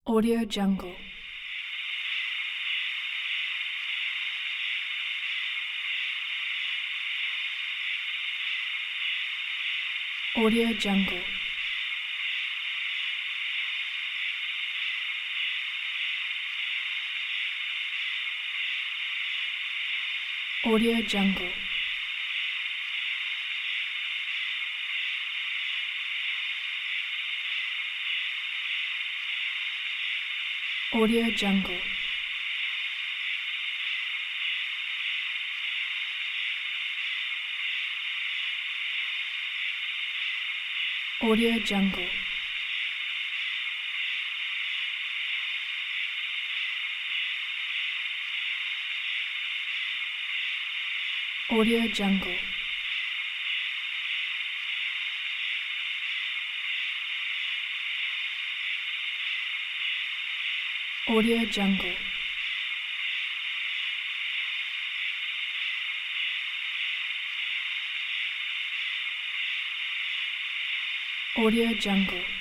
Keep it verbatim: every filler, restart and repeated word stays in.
Audio Jungle. Audio Jungle. Audio Jungle. Audio Jungle. Audio Jungle. Audio Jungle. Audio Jungle. Audio Jungle.